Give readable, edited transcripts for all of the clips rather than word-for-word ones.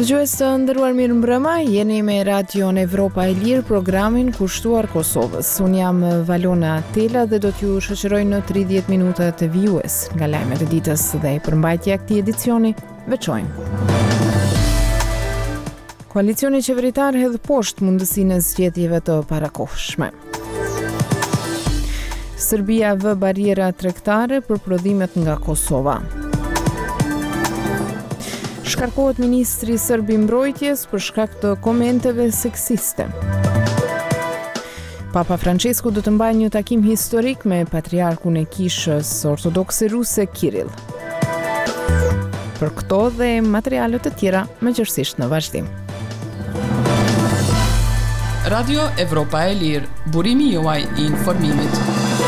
Dëgjues të nderuar, mirëmbrëma, jeni me Radion Evropa e Lirë, programin kushtuar Kosovës. Unë jam Valona Tela dhe do t'ju shoqëroj në 30 minuta të vijues nga lajmet e ditës dhe përmbajtja e këtij edicioni veçojmë. Koalicioni qeveritar hedh poshtë mundësinë e zgjedhjeve të parakohshme. Serbia vë bariera tregtare për prodhimet nga Kosova. Shkarkohet ministri serb i mbrojtjes për shkak të komenteve seksiste. Papa Francesco do të mbajë një takim historik me patriarkun e Kishës ortodokse ruse Kirill. Për këto dhe materialet të tjera mëngjesisht në vazhdim. Radio Evropa e Lirë, burimi juaj i informimit.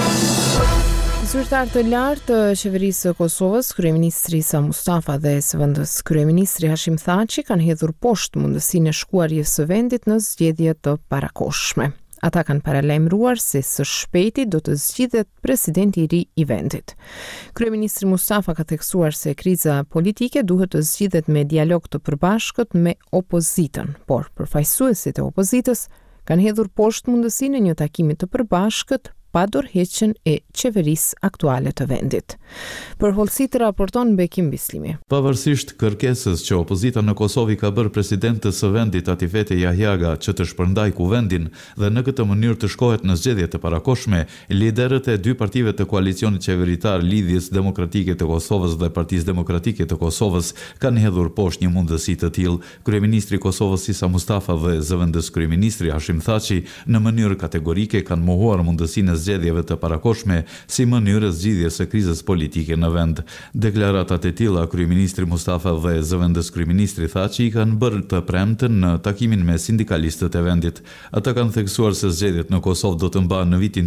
Zyrtar të lartë të qeverisë së Kosovës, kryeministri Isa Mustafa dhe SVD-s kryeministri Hashim Thaçi kanë hedhur poshtë mundësinë e shkuarjes së vendit në zgjedhje të parakohshme. Ata kanë paralajmëruar se së shpejti do të zgjidhet presidenti i ri i vendit. Kryeministri Mustafa ka theksuar se kriza politike duhet të zgjidhet me dialog të përbashkët me opozitën, por përfaqësuesit e opozitës kanë hedhur poshtë mundësinë e një takimi të përbashkët pa dorëheqjen e qeverisë aktuale të vendit. Për hollësi raporton Bekim Bislimi. Pavarësisht kërkesës që opozita në Kosovë ka bërë presidentës së vendit Atifete Jahjaga që të shpërndaj kuvendin dhe në këtë mënyrë të shkohet në zgjedhje të parakohshme, liderët e dy partive të koalicionit qeveritar Lidhjes Demokratike të Kosovës dhe Partisë Demokratike të Kosovës kanë hedhur poshtë një mundësi të tillë. Kryeministri i Kosovës Isa Mustafa dhe zëvendës kryeministri Hashim Thaçi në mënyrë kategorike kanë mohuar mundësinë zgjedhjeve të parakohshme si mënyrë zgjidhjes së krizës politike në vend. Deklaratat e tilla kryeministri Mustafa dhe zëvendës kryeministri Thaçi kanë bërë të premten në takimin me sindikalistët e vendit. Ata kanë theksuar se zgjedhjet në Kosovë do të mbahen në vitin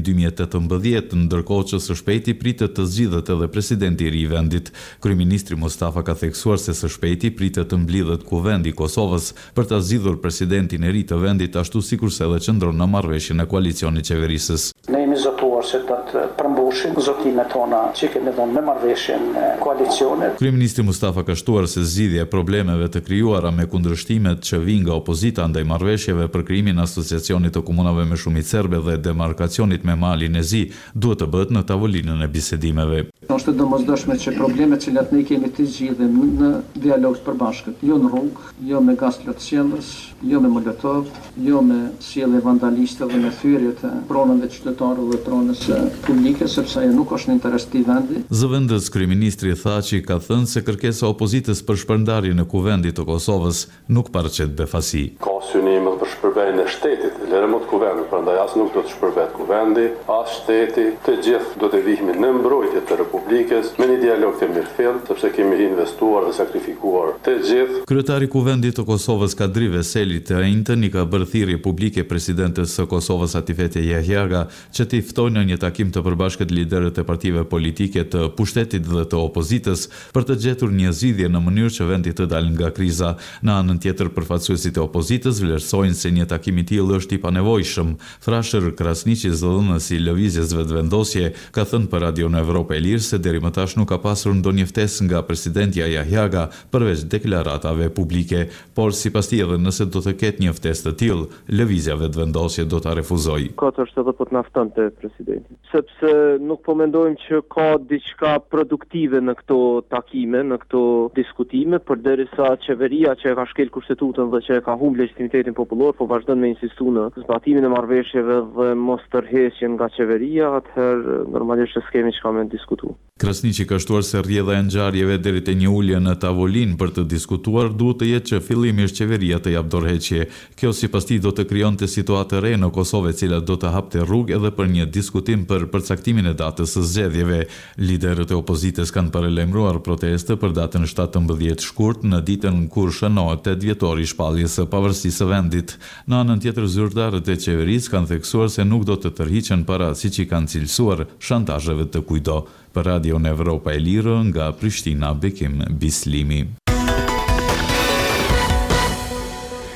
2018, ndërkohë që së shpejti pritet të zgjidhet edhe presidenti i ri i vendit. Kryeministri Mustafa ka theksuar se së shpejti pritet të mblidhet kuvendi i Kosovës për ta zgjidhur presidentin e ri të vendit, ashtu sikurse edhe qëndron në marrëveshjen e koalicionit qeverisës. Ne jemi zotuar se do të përmbushim zotimet tona që kemi dhënë me marrëveshjen e koalicionit. Kryeministri Mustafa ka shtuar se zgjidhja e problemeve të krijuara me kundërshtimet që vijnë nga opozita ndaj marrëveshjeve për krijimin e asociacionit të komunave me shumicë serbe dhe demarkacionit me malin e zi duhet të bëhet në tavolinën e bisedimeve. Është domosdoshme që problemet që ne kemi të zgjidhim në dialog të përbashkët, jo në rrugë, jo me gaz plotësjellës, jo me molotov, jo me sjellje vandaliste dhe me thyrje të pronave qytetarëve dhe pronës publike, sepse ajo nuk është në interes të vendit. Zëvendës kryeministri Thaçi ka thënë se kërkesa e opozitës për shpërndarjen e kuvendit të Kosovës nuk paraqet befasi. Ka synime për shpërndarjen e shtetit, lëremot kuvendit, prandaj as nuk do të shpërbet kuvendi, as shteti, të gjithë do të vihemi në mbrojtje të Republikës me një dialog të mirëfillt, sepse kemi investuar dhe sakrifikuar të gjithë. Kryetari i kuvendit të Kosovës Kadri Veseli të njëjtën i ka bërë thirrje publike presidentes së Kosovës Atifete Jahjaga që t'i ftojnë në një takim të përbashkët liderët e partive politike të pushtetit dhe të opozitës për të gjetur një zgjidhje në mënyrë që vendi të dalë nga kriza. Në anën tjetër, përfaqësuesit e opozitës vlerësojnë se një takim i tillë është i panevojshëm. Frashër Krasniqi, zëdhënësi i lëvizjes vetëvendosje, ka thënë për Radion Evropa e Lirë se deri më tash nuk ka pasur ndonjë ftesë nga presidentja Jahjaga përveç deklaratave publike, por sipas tij edhe nëse do të ketë një ftesë të tillë, lëvizja vetëvendosje do ta refuzojë. Është edhe po të naftonte presidenti, sepse nuk po mendojmë që ka diçka produktive në këto takime, në këto diskutime, përderisa qeveria që e ka shkel kushtetutën dhe që e ka humbur legitimitetin popullor, po vazhdon me insistu në zbatimin e marrëveshjeve dhe mos tërheqjen nga qeveria, atëherë normalisht s'kemi çka me diskutu. Krasniqi ka shtuar se rrjedha e ngjarjeve deri te një ulje në tavolinë për të diskutuar duhet të jetë që fillimisht qeveria të jap dorëheqje. Kjo sipas tij do të krijonte situatë re në Kosovë, e cila do të hapte rrugë edhe për një diskutim për përcaktimin e datës së zgjedhjeve. Liderët e opozitës kanë paralajmëruar proteste për datën 17 shkurt në ditën kur shënohet 8 vjetori i shpalljes së pavarësisë së vendit. Në anën tjetër, zyrtarët e qeverisë kanë theksuar se nuk do të tërhiqen para siç i kanë cilësuar shantazheve të kujdo. Për Radion Evropa e Lirë nga Prishtina, Bekim Bislimi.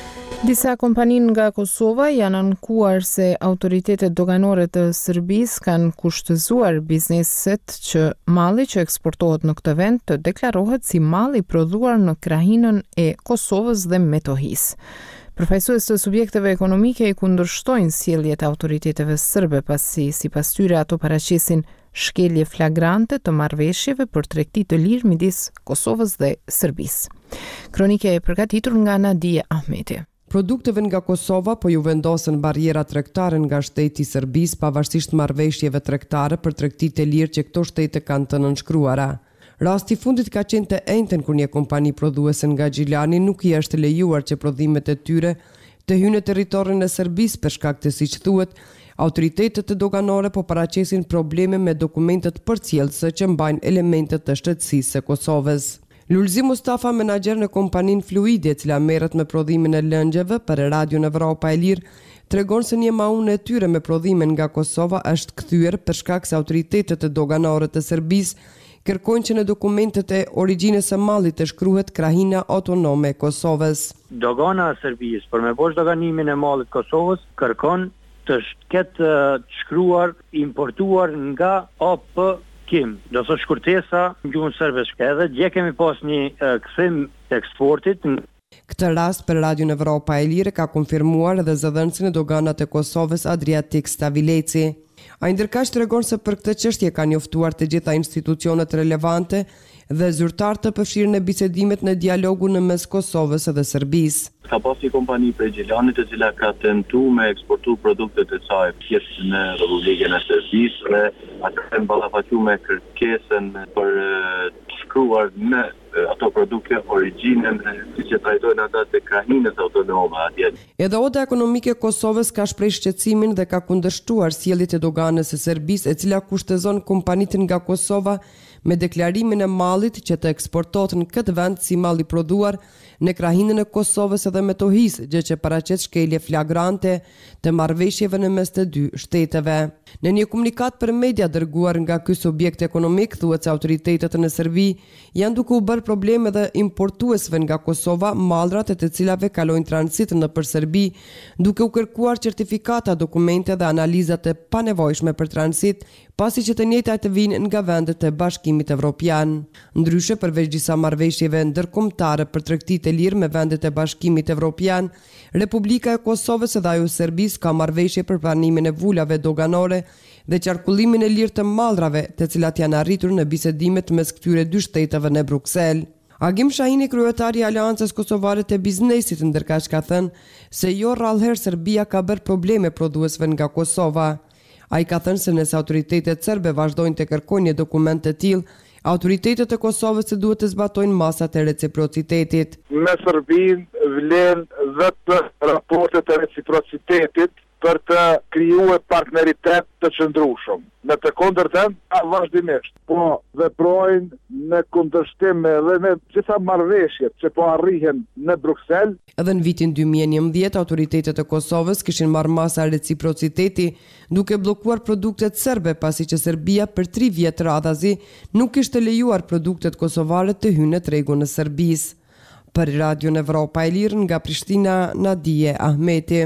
Disa kompani nga Kosova janë ankuar se autoritetet doganore të Serbisë kanë kushtëzuar bizneset që malli që eksportohet në këtë vend të deklarohet si mall i prodhuar në krahinën e Kosovës dhe Metohisë. Përfaqësues të subjekteve ekonomike i kundërshtojnë sjelljet e autoriteteve serbe pasi sipas tyre ato paraqesin shkelje flagrante të marrëveshjeve për tregti të lirë midis Kosovës dhe Serbisë. Kronike e përgatitur nga Nadia Ahmeti. Produkteve nga Kosova po ju vendosen barriera tregtare nga shteti i Serbisë pavarësisht marrëveshjeve tregtare për tregti të lirë që këto shtete kanë të nënshkruara. Rasti fundit ka qenë të njëjtën kur një kompani prodhuese nga Gjilani nuk i është lejuar që prodhimet e tyre të hyjnë në territorin e Serbisë për shkak të, siç thuhet, autoritetet të doganore po paraqesin probleme me dokumentet përcjellëse që mbajnë elementet të shtetësisë së Kosovës. Lulzi Mustafa, menaxher në kompaninë Fluidi, e cila merret me prodhimin e lëngjeve për Radion Evropa e Lirë, tregon se një maune e tyre me prodhime nga Kosova është kthyer për shkak se autoritetet të doganore të Serbisë kërkojnë që në dokumentet e origjinës së mallit të shkruhet Krahina Autonome e Kosovës. Dogana e Serbisë për me bosh doganimin e mallit të Kosovës kërkon të ketë shkruar importuar nga AP Kim, do të shkurtesa në gjuhën serbe. Edhe dje kemi pas një kthim të eksportit. Këtë rast për Radion Evropa e Lirë ka konfirmuar edhe zëdhënësi në doganat e Kosovës Adriatik Stavileci. Ai ndërkaq tregon se për këtë çështje kanë njoftuar të gjitha institucionet relevante dhe zyrtar të përfshirë në bisedimet në dialogun në mes Kosovës dhe Serbisë. Ka pas një kompani prej Gjilanit e cila ka tentuar me eksportu produktet e saj thjesht në Republikën e Serbisë dhe ata kanë ballafaqur me kërkesën për të shkruar në ato produkte origjinën që trajtojnë ata të krahinës autonome atje. Edhe Oda Ekonomike e Kosovës ka shprehur shqetësimin dhe ka kundërshtuar sjelljet e doganës së Serbisë, e cila kushtozon kompanitë nga Kosova me deklarimin e mallit që të eksportohet në këtë vend si mall i prodhuar në krahinën e Kosovës dhe Metohisë, gjë që paraqet shkelje flagrante të marrëveshjeve në mes të dy shteteve. Në një komunikat për media dërguar nga ky subjekt ekonomik, thuhet se autoritetet në Serbi janë duke u bërë probleme dhe importuesve nga Kosova mallrat e të cilave kalojnë tranzit nëpër Serbi, duke u kërkuar certifikata, dokumente dhe analizat e panevojshme për tranzit, pasi që të njëjtat të vinë nga vendet e Bashkimit Evropian. Ndryshe, përveç disa marrëveshjeve ndërkombëtare për tregti të lirë me vendet e Bashkimit Evropian, Republika e Kosovës dhe ajo e Serbisë ka marrëveshje për pranimin e vulave doganore dhe qarkullimin e lirë të mallrave, të cilat janë arritur në bisedimet mes këtyre dy shteteve në Bruksel. Agim Shahini, kryetari i Aleancës Kosovare të Biznesit, ndërkaq ka thënë se jo rrallëherë Serbia ka bërë probleme prodhuesve nga Kosova. Ai ka thënë se nëse autoritetet serbe vazhdojnë të kërkojnë një dokument të tillë, autoritetet e Kosovës duhet të zbatojnë masat e reciprocitetit. Me Serbinë vlen vetë raportet e reciprocitetit për të krijuar partneritet të qëndrueshëm. Në të kundërtën, vazhdimisht po veprojnë në kundërshtim edhe me gjitha marrëveshjet që po arrihen në Bruksel. Edhe në vitin 2011, autoritetet e Kosovës kishin marrë masa reciprociteti duke bllokuar produktet serbe, pasi që Serbia për 3 vjet radhazi nuk kishte lejuar produktet kosovare të hyjnë në tregun e Serbisë. Për Radion Evropa e Lirë nga Prishtina, Nadie Ahmeti.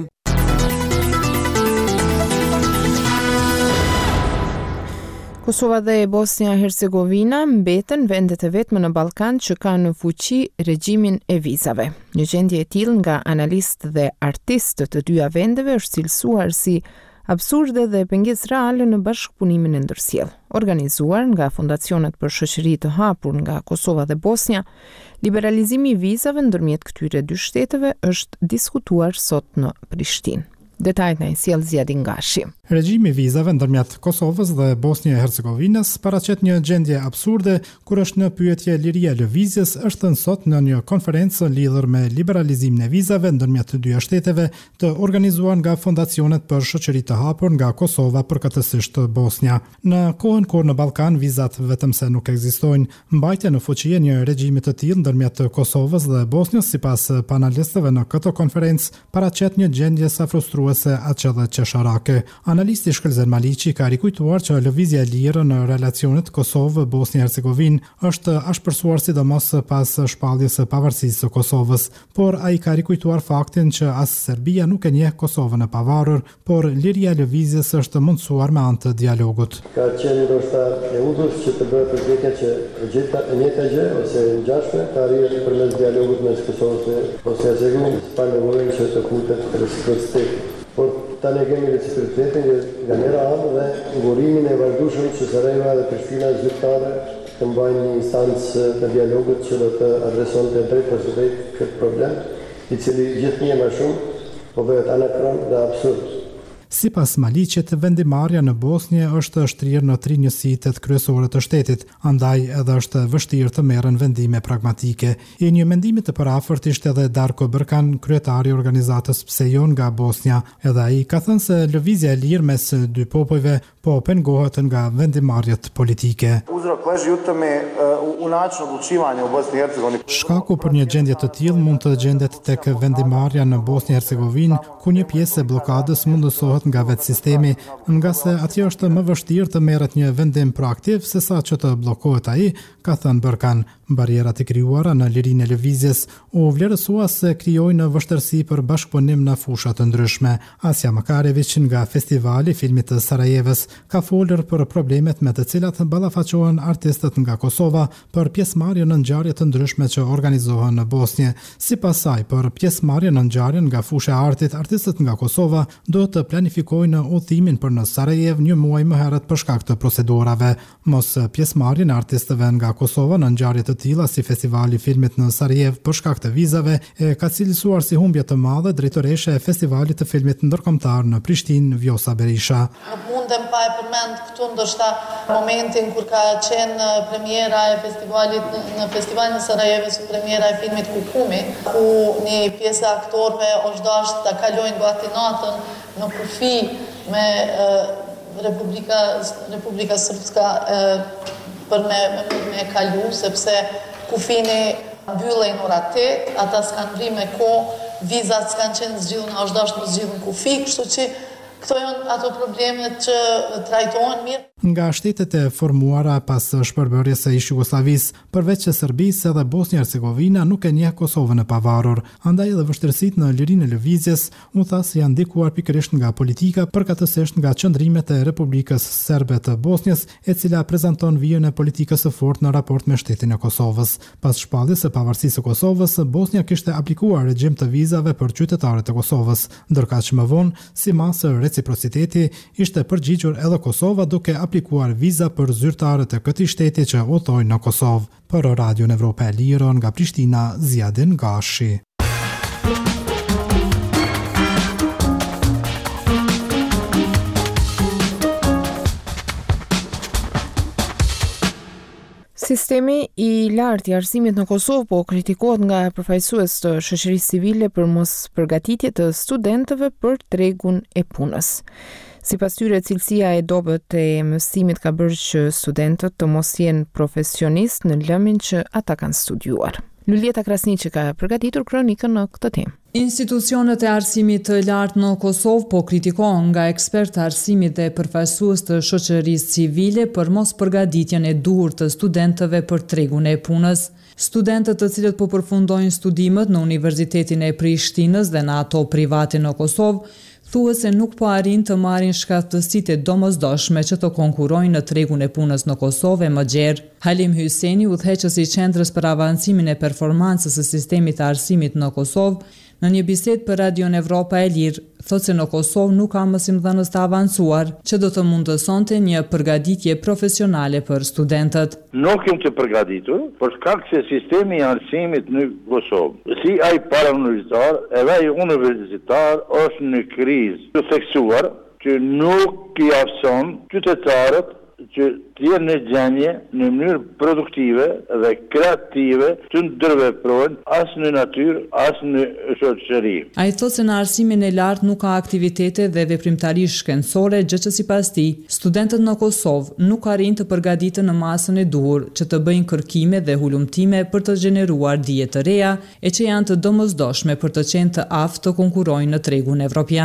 Kosova dhe Bosnia Hercegovina mbeten vendet e vetme në Ballkan që kanë në fuqi regjimin e vizave. Një gjendje e tillë nga analistë dhe artistë të dyja vendeve është cilësuar si absurde dhe pengesë reale në bashkëpunimin e ndërsjellë. Organizuar nga fondacionet për shoqëri të hapur nga Kosova dhe Bosnia, liberalizimi i vizave ndërmjet këtyre dy shteteve është diskutuar sot në Prishtinë. Detajt në sjell Zjedin Gashi. Regjimi i vizave ndërmjet Kosovës dhe Bosnia e Hercegovinës paraqet një gjendje absurde kur është në pyetje liria e lëvizjes, është thënë sot në një konferencë lidhur me liberalizimin e vizave ndërmjet të dy shteteve të organizuar nga fondacionet për shoqëri të hapur nga Kosova përkatësisht Bosnia. Në kohën kur në Ballkan vizat vetëm se nuk ekzistojnë, mbajtja në fuqi e një regjimi të tillë ndërmjet Kosovës dhe Bosnjës sipas panelistëve në këtë konferencë paraqet një gjendje sa frustruese qëndruese Aqella Qesharake. Analisti Shkëlzen Maliqi ka rikujtuar që lëvizja e lirë në relacionet Kosovë-Bosnjë-Hercegovinë është ashpërsuar sidomos pas shpalljes së pavarësisë së Kosovës, por ai ka rikujtuar faktin që as Serbia nuk e njeh Kosovën e pavarur, por liria e lëvizjes është mundësuar me anë të dialogut. Ka qenë ndoshta e udhës që të bëhet përpjekja që e njëjta gjë ose e ngjashme të arrihet përmes dialogut mes Kosovës dhe Bosnjë-Hercegovinës, pa nevojë që të futet reciprociteti. Por tani kemi reciprocitetin nga njëra anë dhe ngurimin e vazhdueshëm që Sarajeva dhe Prishtina zyrtare të mbajnë një instancë të dialogut që do të adresonte drejt për drejt këtë problem, i cili gjithnjë më shumë po bëhet anakron dhe absurd. Sipas Maliqit, vendimarrja në Bosnjë është shtrirë në 3 njësitet kryesore të shtetit, andaj edhe është vështirë të merren vendime pragmatike. I një mendimi të përafërt ishte edhe Darko Berkan, kryetari i organizatës Psejon nga Bosnja. Edhe ai ka thënë se lëvizja e lirë mes dy popujve po pengohet nga vendimarrjet politike. Shkaku për një gjendje të tillë mund të gjendet tek vendimarrja në Bosnjë-Hercegovinë, ku një pjesë e bllokadës mundësohet nga vetë sistemi, nga se atje është më vështirë të merret një vendim proaktiv sesa që të bllokohet ai, ka thënë Berkan. Barierat e krijuara në lirinë e lëvizjes u vlerësua se krijojnë vështirësi për bashkëpunim në fusha të ndryshme. Asja Makarević nga Festivali i Filmit të Sarajevës ka folur për problemet me të cilat ballafaqohen artistët nga Kosova për pjesëmarrje në ngjarje të ndryshme që organizohen në Bosnjë. Sipas saj, për pjesëmarrje në ngjarjen nga fusha e artit, artistët nga Kosova do të planifikojnë udhëtimin për në Sarajev një muaj më herët për shkak të procedurave. Mos pjesëmarrjen e artistëve nga Kosova në ngjarje të tilla si Festivali i Filmit në Sarajev për shkak të vizave e ka cilësuar si humbje të madhe drejtoresha e Festivalit të Filmit ndërkombëtar në Prishtinë, Vjosa Berisha. Nuk mundem pa e përmend këtu ndoshta momentin kur ka qenë premiera e festivalit në Festivalin e Sarajevës, premiera e filmit Kukumi, ku një pjesë e aktorëve është dashur ta kalojnë gati natën në kufi me Republika Srpska për me kalu, sepse kufini mbyllej në ora 8, ata s'kanë vri me kohë, vizat s'kanë qenë zgjidhuna, është dashur të zgjidhun kufi, kështu që këto janë ato problemet që trajtohen mirë. Nga shtetet e formuara pas shpërbërjes së Jugosllavisë, përveç Serbisë edhe Bosnjë-Hercegovina nuk e njeh Kosovën e pavarur, andaj edhe vështirësitë në lirinë e lëvizjes u tha se janë ndikuar pikërisht nga politika, përkatësisht nga qëndrimet e Republikës Serbe të Bosnjës, e cila prezanton vijën e politikës së fortë në raport me shtetin e Kosovës. Pas shpalljes së pavarësisë së Kosovës, Bosnja kishte aplikuar regjim të vizave për qytetarët e Kosovës, ndërkaq më vonë, si masë reciprociteti, ishte përgjigjur edhe Kosova duke aplikuar viza për zyrtarët e këtij shteti që udhtojnë në Kosovë. Për Radion Evropa e Lirë nga Prishtina, Ziadin Gashi. Sistemi i lartë i arsimit në Kosovë po kritikohet nga përfaqësues të shoqërisë civile për mos përgatitje të studentëve për tregun e punës. Sipas tyre, cilësia e dobët e mësimit ka bërë që studentët të mos jenë profesionist në lëmin që ata kanë studiuar. Lulieta Krasniqi ka përgatitur kronikën në këtë temë. Institucionet e arsimit të lartë në Kosovë po kritikohen nga ekspertë arsimit dhe përfaqësues të shoqërisë civile për mos përgatitjen e duhur të studentëve për tregun e punës. Studentët të cilët po përfundojnë studimet në Universitetin e Prishtinës dhe në ato private në Kosovë thuhet se nuk po arrin të marrin shkaktësitë e domosdoshme që të konkurrojnë në tregun e punës në Kosovë më gjerë. Halim Hyseni, udhëheqës i Qendrës për avancimin e performancës së sistemit të arsimit në Kosovë, në një bisedë për Radion Evropa e Lirë, thotë se në Kosovë nuk ka mësimdhënës të avancuar, që do të mundësonte një përgatitje profesionale për studentët. Nuk jem të përgatitur, për shkak se sistemi i arsimit në Kosovë, si ai parauniversitar, edhe ai universitar është në krizë të theksuar që nuk i afson qytetarët që të jenë në gjendje në mënyrë produktive dhe kreative të ndërveprojnë as në natyrë, as në shoqëri. Ai thotë se në arsimin e lartë nuk ka aktivitete dhe veprimtari shkencore, gjë që sipas tij, studentët në Kosovë nuk arrin të përgatiten në masën e duhur që të bëjnë kërkime dhe hulumtime për të gjeneruar dije të reja e që janë të domosdoshme për të qenë të aftë të konkurrojnë në tregun evropian.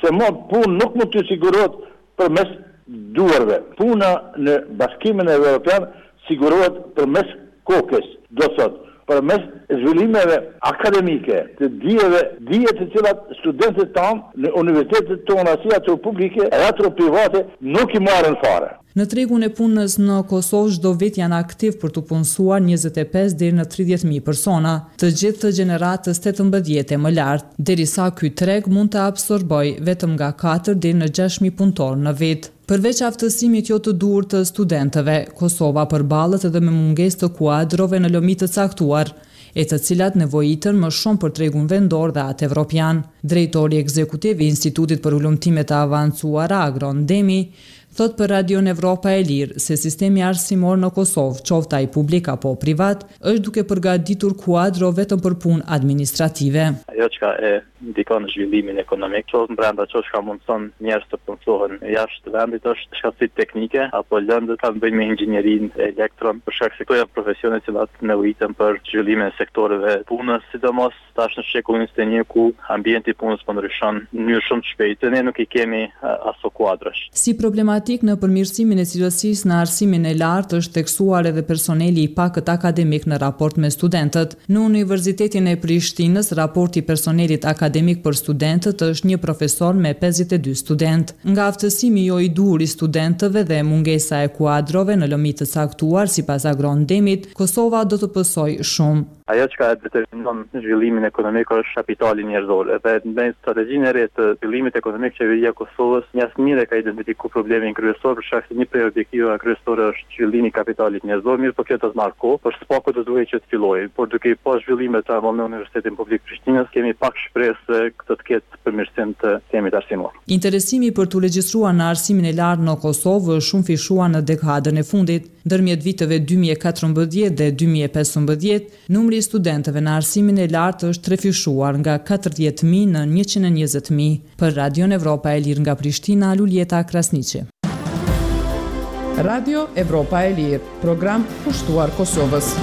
se punë nuk mund të sigurohet përmes duarve. Puna në Bashkimin Evropian sigurohet përmes kokës, do thot, përmes zhvillimeve akademike, të dije të cilat studentët tanë në universitetet tona, si ato publike e ato private, nuk i marrën fare. Në tregun e punës në Kosovë çdo vit janë aktiv për të punësuar 25 deri në 30.000 persona, të gjithë të gjeneratës 18 e më lartë, derisa ky treg mund të absorbojë vetëm nga 4 deri në 6.000 punëtorë në vit. Përveç aftësimit jo të duhur të studentëve, Kosova përballet edhe me mungesë të kuadrove në lomi të caktuar, e të cilat nevojitën më shumë për tregun vendor dhe atë evropian. Drejtori ekzekutiv i Institutit për Ulëmtime të Avancuara Agron Demi thot për Radion Evropa e Lirë se sistemi arsimor në Kosovë, qoftë ai publik apo privat, është duke përgatitur kuadro vetëm për punë administrative. Ajo që e ndikon në zhvillimin ekonomik, qoftë brenda që ka mundson njerëz të punësohen jashtë vendit, është shkallësit teknike apo lëndët kanë bëjnë me inxhinierin elektron, për shkak se këto janë profesione që nevojiten për zhvillimin e sektoreve punës, sidomos tash në shekullin 21 ku ambienti i punës po ndryshon në mënyrë shumë të shpejtë, ne nuk i kemi aso kuadrosh. Si në përmirësimin e cilësisë në arsimin e lartë është teksuar edhe personeli i pakët akademik në raport me studentët. Në Universitetin e Prishtinës, raporti i personelit akademik për studentët është një profesor me 52 student. Nga aftësimi jo i duhur i studentëve dhe mungesa e kuadrove në lomi të caktuar, sipas Agron Demit, Kosova do të pësojë shumë. Ajo që ka determinon zhvillimin ekonomik është kapitali njerëzor. Edhe në strategjinë e re të zhvillimit ekonomik, qeveria e Kosovës njësmire ka identifikuar problemin kryesor, për shkak se një prej objektiveve kryesore është zhvillimi i kapitalit njerëzor, mirë po kjo do të marrë kohë, por s'paku do duhet që të fillojë. Por duke pas zhvillimet të në Universitetin Publik Prishtinës, kemi pak shpresë se këtë të ketë përmirësim të sistemit arsimor. Interesimi për të regjistruar në arsimin e lartë në Kosovë është shumë fishuar në dekadën e fundit. Ndërmjet viteve 2014 dhe 2015, numri i studentëve në arsimin e lartë është trefishuar nga 40.000 në 120.000. Për Radion Evropa e Lirë nga Prishtina, Luljeta Krasniqi. Radio Evropa e Lirë, program pushtuar Kosovës.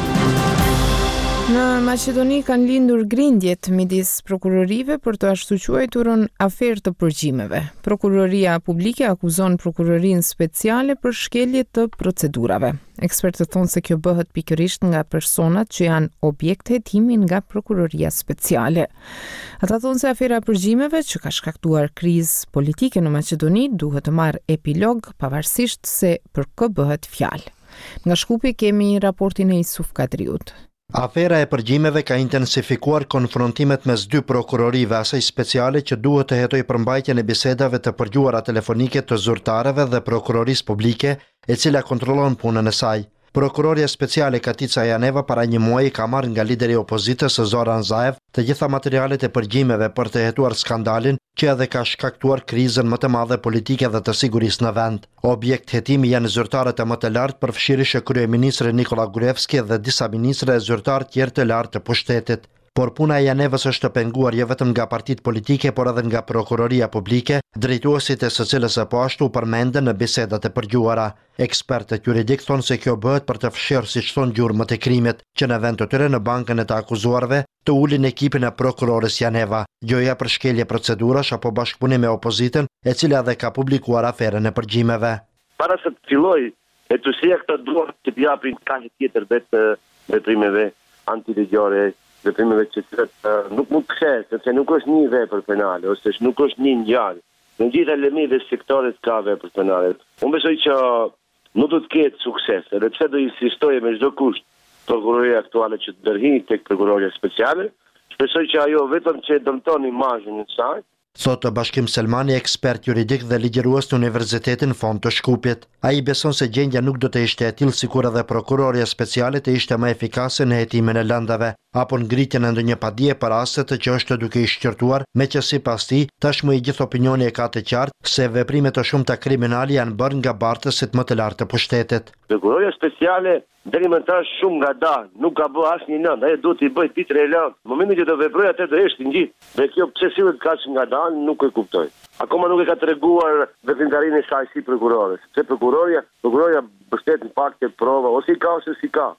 Në Maqedoni kanë lindur grindjet midis prokurorive për të ashtu quajturën aferë të përgjimeve. Prokuroria publike akuzon prokurorinë speciale për shkelje të procedurave. Ekspertët thonë se kjo bëhet pikërisht nga personat që janë objekt hetimi nga prokuroria speciale. Ata thonë se afera përgjimeve që ka shkaktuar krizë politike në Maqedoni duhet të marrë epilog pavarësisht se për kë bëhet fjalë. Nga Shkupi kemi raportin e Isuf Kadriut. Afera e përgjimeve ka intensifikuar konfrontimet mes dy prokurorive, asaj speciale që duhet të hetoj përmbajtjen e bisedave të përgjuara telefonike të zyrtarëve dhe prokurorisë publike, e cila kontrollon punën e saj. Prokuroria speciale Katica Janeva para një muaji ka marrë nga lideri i opozitës Zoran Zaev të gjitha materialet e përgjimeve për të hetuar skandalin që edhe ka shkaktuar krizën më të madhe politike dhe të sigurisë në vend. Objekt hetimi janë zyrtarët e më të lartë, përfshirësh kryeministri Nikola Gruevski dhe disa ministra e zyrtar tjerë të lartë të pushtetit. Por puna e Janevës është të penguar jo vetëm nga partitë politike, por edhe nga prokuroria publike, drejtuesit e së cilës së po ashtu përmenden në bisedat e përgjuara. Ekspertët juridik thonë se kjo bëhet për të fshirë, siç thonë gjurmët e krimit, që në vend të tyre në bankën e të akuzuarve të ulin ekipin e prokurores Janeva, gjoja për shkelje procedurash apo bashkëpunim me opozitën, e cila edhe ka publikuar aferën e përgjimeve. Para se të filloj, etusia këta duhet të t'japin kaqe tjetër vetë veprimeve antiligjore, veprimeve që nuk mund të kthehet, sepse nuk është një vepër penale, ose nuk është një ngjarje. Në gjitha elementët e sektorit ka vepër penale. Unë besoj që nuk do të ketë sukses, edhe pse do insistojë me çdo kusht prokuroria aktuale që të ndërhyjë tek prokuroria speciale, shpresoj që ajo vetëm që dëmton imazhin e saj. Thotë Bashkim Selmani, ekspert juridik dhe ligjërues në Universitetin Fond të Shkupit. Ai beson se gjendja nuk do të ishte e tillë sikur edhe prokuroria speciale të ishte më efikase në hetimin e lëndave, apo ngritjen e ndonjë padije për rastet që është duke i shqyrtuar, me që sipas tij, tashmë i gjithë opinioni e ka të qartë se veprime të shumta kriminale janë bërë nga bartësit më të lartë të pushtetit. Prokuroria speciale deri më tash shumë ngadalë, nuk ka bë asnjë lëndë, ai duhet i bëj titre lëndë. Në momentin që do veproj atë do është ngjit. Dhe kjo pse sillet kaq ngadalë nuk e kuptoj. Akoma nuk e ka treguar veprimtarinë e saj si prokurore. Se prokuroria mbështet në fakt të prova ose i ka ose si ka.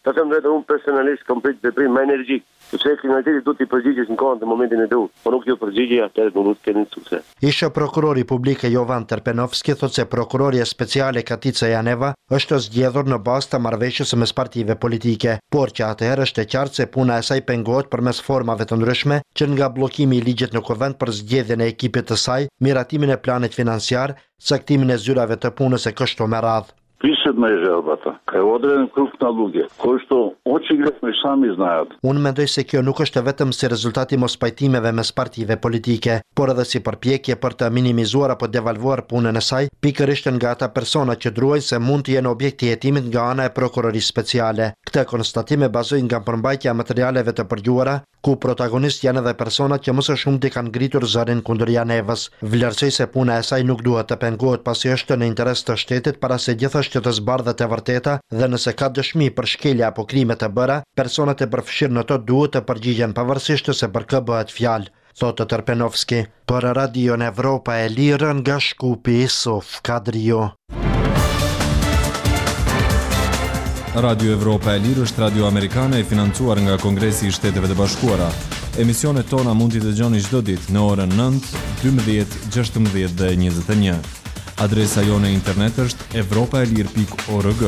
Të them vetë unë personalisht kam prit veprim më energjik, sepse kriminaliteti duhet të përgjigjesh në kohën të momentin e duhur, por nuk ju përgjigje atëherë nuk do të keni sukses. Isha prokurori publik Jovan Terpenovski thotë se prokuroria speciale Katica Janeva është zgjedhur në bazë të marrëveshjes mes partive politike, por që atëherë është e qartë se puna e saj pengohet përmes formave të ndryshme, që nga bllokimi i ligjit në kuvend për zgjedhjen e ekipit të saj, miratimin e planit financiar, saktimin e zyrave të punës e kështu me radhë. Пишет на жалбата. Кај одреден круг налуѓе, кои што очигледно и сами знаат. Unë mendoj se kjo nuk është vetëm si rezultati mos pajtimeve mes partive politike, por edhe si përpjekje për të minimizuar apo devalvuar punën e saj, pikërisht nga ata persona që druajnë se mund të jenë objekt i hetimit nga ana e prokurorisë speciale. Këtë konstatim e bazoj nga përmbajtja e materialeve të përgjuara, ku protagonist janë edhe personat që më së shumti kanë ngritur zërin kundër Janevës. Vlerësoj se puna e saj nuk duhet të pengohet pasi është në interes të shtetit para se gjithashtu të zbardhet e vërteta dhe nëse ka dëshmi për shkelja apo krime të bëra, personat e përfshirë në to duhet të përgjigjen pavarësisht se për kë bëhet fjalë, thotë Terpenovski. Për Radion Evropa e Lirë nga Shkupi, Sof Kadrio. Radio Evropa e Lirë është radio amerikane e financuar nga Kongresi i Shteteve të Bashkuara. Emisionet tona mund t'i dëgjoni çdo ditë në orën 9, 12, 16 dhe 21. Adresa jone internet është europaelir.org.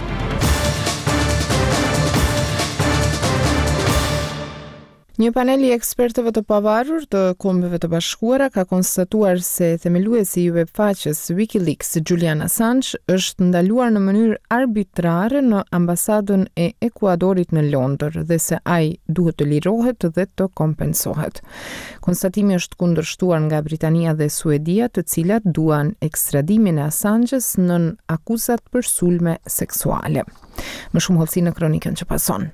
Një panel I ekspertëve të pavarur të Kombeve të Bashkuara ka konstatuar se themeluesi I webfaqes WikiLeaks Julian Assange është ndaluar në mënyrë arbitrare në ambasadën e Ekuadorit në Londër dhe se ai duhet të lirohet dhe të kompensohet. Konstatimi është kundërshtuar nga Britania dhe Suedia, të cilat duan ekstradimin e Assanges nën akuzat për sulme seksuale. Më shumë hollësi në kronikën që pason.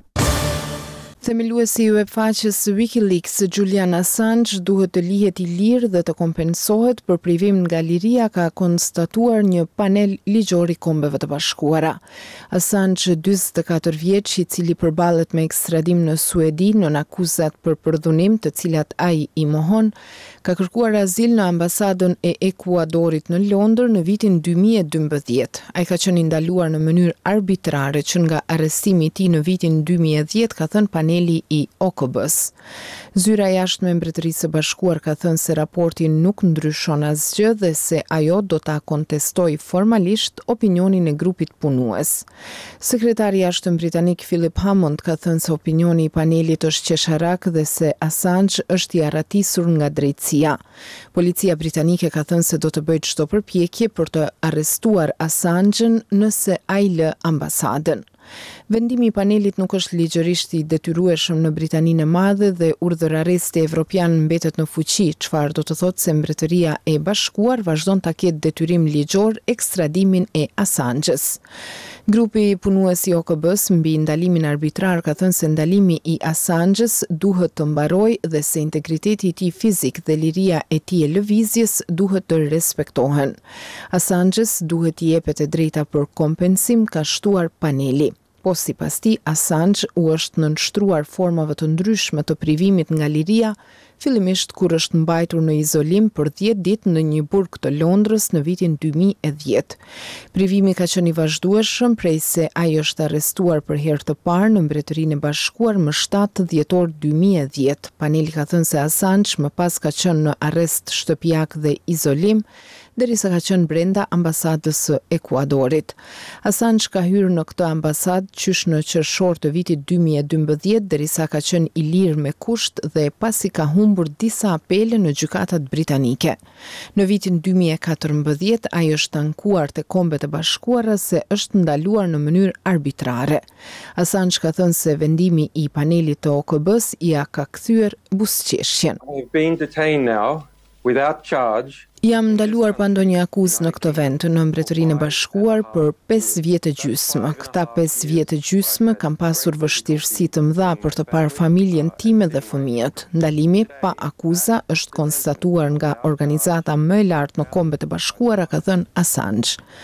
Themeluesi I webfaqes WikiLeaks Julian Assange duhet të lihet I lirë dhe të kompensohet për privim nga liria, ka konstatuar një panel ligjor I Kombeve të Bashkuara. Assange, 44 vjeç, I cili përballet me ekstradim në Suedi në akuzat për përdhunim të cilat ai I mohon, ka kërkuar azil në ambasadën e Ekuadorit në Londër në vitin 2012. Ai ka qenë ndaluar në mënyrë arbitrare që nga arrestimi I tij në vitin 2010, ka thënë paneli I OKB-s. Zyra e jashtme e Mbretërisë së Bashkuar ka thënë se raporti nuk ndryshon asgjë dhe se ajo do ta kontestojë formalisht opinionin e grupit punues. Sekretari I jashtëm britanik Philip Hammond ka thënë se opinioni I panelit është qesharak dhe se Assange është I arratisur nga drejtësia. Policia britanike ka thënë se do të bëjë çdo përpjekje për të arrestuar Assangen nëse ai lë ambasadën. Vendimi I panelit nuk është ligjërisht I detyrueshëm në Britaninë e Madhe dhe urdhër arresti evropian mbetet në fuqi, çfarë do të thotë se Mbretëria e Bashkuar vazhdon ta ketë detyrim ligjor ekstradimin e Assanges. Grupi punues I OKB-s mbi ndalimin arbitrar ka thënë se ndalimi I Assanges duhet të mbarojë dhe se integriteti I tij fizik dhe liria e tij e lëvizjes duhet të respektohen. Assanges duhet I jepet e drejta për kompensim, ka shtuar paneli. Po sipas tij, Assange u është nënshtruar formave të ndryshme të privimit nga liria, fillimisht kur është mbajtur në izolim për 10 ditë në një burg të Londrës në vitin 2010. Privimi ka qenë I vazhdueshëm prej se ai është arrestuar për herë të parë në Mbretërinë e Bashkuar më 7 dhjetor 2010. Paneli ka thënë se Assange më pas ka qenë në arrest shtëpiak dhe izolim, derisa ka qenë brenda ambasadës së Ekuadorit. Assange ka hyrë në këtë ambasadë qysh në qershor të vitit 2012, derisa ka qenë I lirë me kusht dhe pasi ka humbur disa apele në gjykatat britanike. Në vitin 2014, ai është ankuar te Kombet e Bashkuara se është ndaluar në mënyrë arbitrare. Assange ka thënë se vendimi I panelit të OKB-s ia ka kthyer buzëqeshjen. I've been detained now without charge. Jam ndaluar pa ndonjë akuzë në këtë vend në Mbretërinë e Bashkuar për 5 vjet e gjysmë. Këta 5 vjet e gjysmë kam pasur vështirësi të mëdha për të parë familjen time dhe fëmijët. Ndalimi pa akuza është konstatuar nga organizata më e lartë në Kombet e Bashkuara, ka thënë Assange.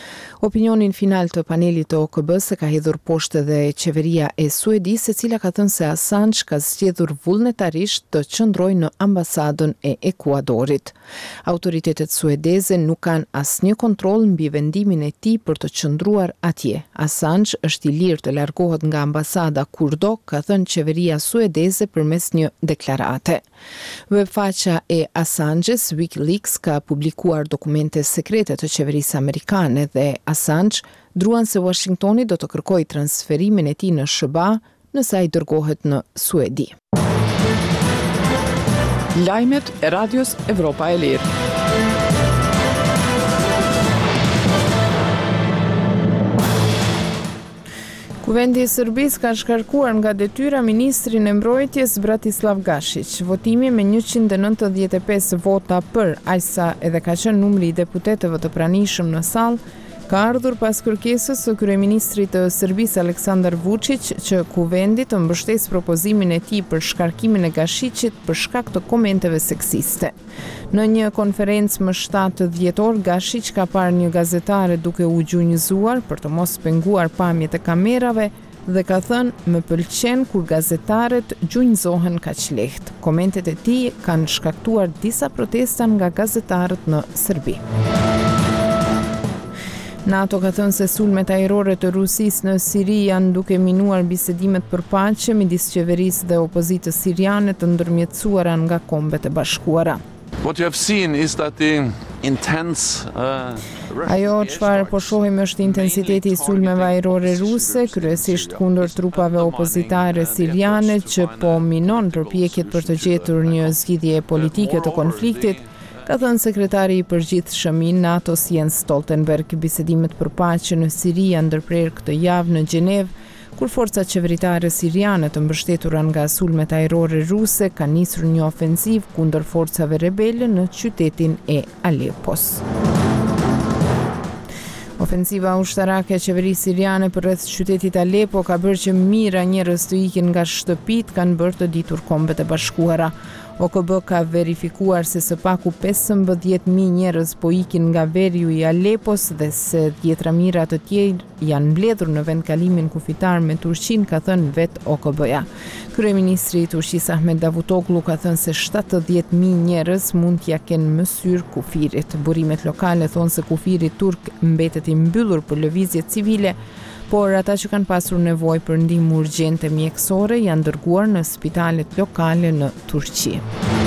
Opinionin final të panelit të OKB-s ka hedhur poshtë edhe qeveria e Suedisë, e cila ka thënë se Assange ka zgjedhur vullnetarisht të qëndrojë në ambasadën e Ekuadorit. Autoritetet suedeze nuk kanë asnjë kontroll mbi vendimin e tij për të qëndruar atje. Assange është i lirë të largohet nga ambasada kurdo, ka thënë qeveria suedeze përmes një deklarate. Webfaqja e Assanges, WikiLeaks, ka publikuar dokumente sekrete të qeverisë amerikane dhe Assange druan se Washingtoni do të kërkojë transferimin e tij në SBA nëse ai dërgohet në Suedi. Lajmet e Radios Evropa e Lirë. Kuvendi i Serbisë ka shkarkuar nga detyra ministrin e mbrojtjes Bratislav Gašić. Votimi me 195 vota për, aqsa edhe ka qenë numri i deputetëve të pranishëm në sallë, ka ardhur pas kërkesës së kryeministrit të Serbisë Aleksandar Vučić që kuvendi të mbështesë propozimin e tij për shkarkimin e Gašićit për shkak të komenteve seksiste. Në një konferencë më 7 dhjetor, Gašić ka parë një gazetare duke u gjunjëzuar për të mos penguar pamjet e kamerave dhe ka thënë më pëlqen kur gazetarët gjunjëzohen kaq lehtë. Komentet e tij kanë shkaktuar disa protesta nga gazetarët në Serbi. NATO ka thënë se sulmet ajrore të Rusisë në Siri janë duke minuar bisedimet për paqe midis qeverisë dhe opozitës siriane të ndërmjetësuara nga Kombet e Bashkuara. What you have seen is that the intense Ajo çfarë po shohim është intensiteti i sulmeve ajrore ruse, kryesisht kundër trupave opozitare siriane që po minon përpjekjet për të gjetur një zgjidhje politike të konfliktit, ka thënë sekretari i përgjithshëm i NATO-s Jens Stoltenberg. Bisedimet për paqe në Siri janë ndërprerë këtë javë në Gjenevë, kur forcat qeveritare siriane të mbështetura nga sulmet ajrore ruse kanë nisur një ofensiv kundër forcave rebele në qytetin e Aleppos. Ofensiva ushtarake e qeverisë siriane përreth qytetit Aleppo ka bërë që mijëra njerëz të ikin nga shtëpitë, kanë bërë të ditur Kombet e Bashkuara. OKB ka verifikuar se së paku 15.000 njerëz po ikin nga veriu i Aleppos dhe se 10.000 të tjerë janë mbledhur në vendkalimin kufitar me Turqinë, ka thënë vet OKB-ja. Kryeministri i Turqisë Ahmet Davutoglu ka thënë se 70.000 njerëz mund t'ja kenë mësyr kufirit. Burimet lokale thonë se kufiri turk mbetet i mbyllur për lëvizje civile, por ata që kanë pasur nevojë për ndihmë urgjente mjekësore janë dërguar në spitalet lokale në Turqi.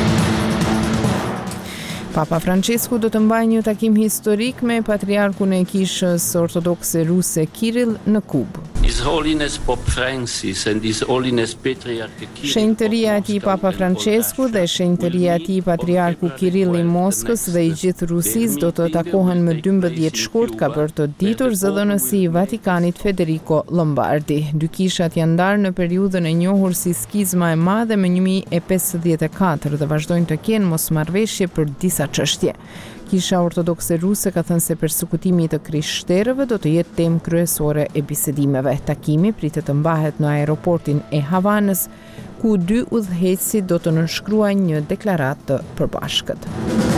Papa Francesku do të mbajë një takim historik me patriarkun e Kishës Ortodokse Ruse Kirill në Kubë. His Holiness Pope Francis and His Holiness Patriarch Kirill. Shenjtëria e tij Papa Francesku dhe shenjtëria e tij Patriarku Kirill i Moskës dhe i gjithë Rusisë do të takohen më 12 shkurt, ka bërë të ditur zëdhënësi i Vatikanit Federico Lombardi. Dy kishat janë ndarë në periudhën e njohur si skizma e madhe më 1054 dhe vazhdojnë të kenë mosmarrveshje për disa çështje. Kisha Ortodokse Ruse ka thënë se persekutimi i të krishterëve do të jetë temë kryesore e bisedimeve. Takimi pritet të mbahet në aeroportin e Havanës, ku dy udhëheqësit do të nënshkruajnë një deklaratë të përbashkët.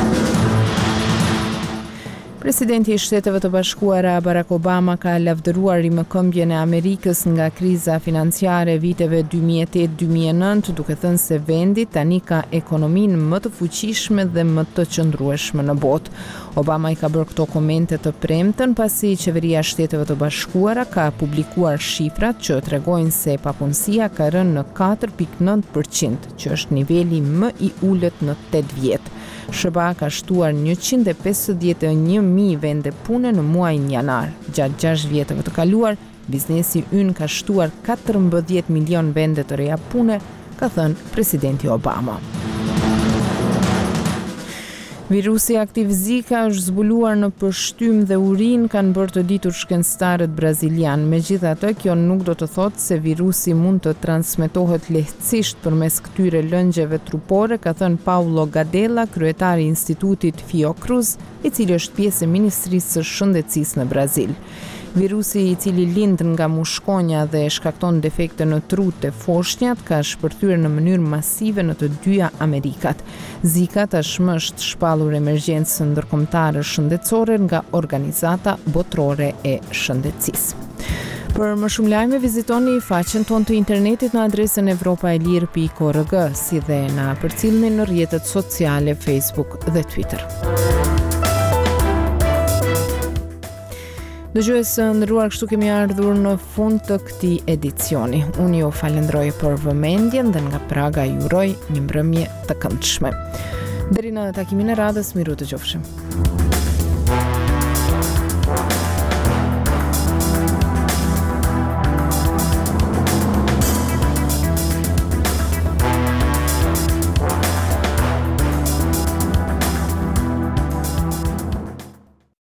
Presidenti i Shteteve të Bashkuara Barack Obama ka lavdëruar rimëkëmbjen e Amerikës nga kriza financiare viteve 2008-2009, duke thënë se vendi tani ka ekonominë më të fuqishme dhe më të qëndrueshme në botë. Obama i ka bërë këto komente të premten pasi qeveria e Shteteve të Bashkuara ka publikuar shifrat që tregojnë se papunësia ka rënë në 4.9%, që është niveli më i ulët në 8 vjet. SBA ka shtuar 151.000 vende pune në muajin janar. Gjatë 6 vjetëve të kaluar, biznesi ynë ka shtuar 14 milion vende të reja pune, ka thënë presidenti Obama. Virusi aktiv Zika është zbuluar në përshtym dhe urinë, kanë bërë të ditur shkencëtarët brazilian. Megjithatë, kjo nuk do të thotë se virusi mund të transmetohet lehtësisht përmes këtyre lëngjeve trupore, ka thënë Paulo Gadella, kryetari i Institutit Fiocruz, i cili është pjesë e Ministrisë së Shëndetësisë në Brazil. Virusi i cili lind nga mushkonja dhe shkakton defekte në trut e foshnjat ka shpërthyer në mënyrë masive në të dyja Amerikat. Zika tashmë është shpallur emergjencë ndërkombëtare shëndetësore nga Organizata Botërore e Shëndetësisë. Për më shumë lajme vizitoni faqen tonë të internetit në adresën evropaelir.org, si dhe na përcillni në rrjetet sociale Facebook dhe Twitter. Dëgjues të nderuar, kështu kemi ardhur në fund të këtij edicioni. Unë ju falenderoj për vëmendjen dhe nga Praga ju uroj një mbrëmje të këndshme. Deri në takimin e radhës, miru të qofshim.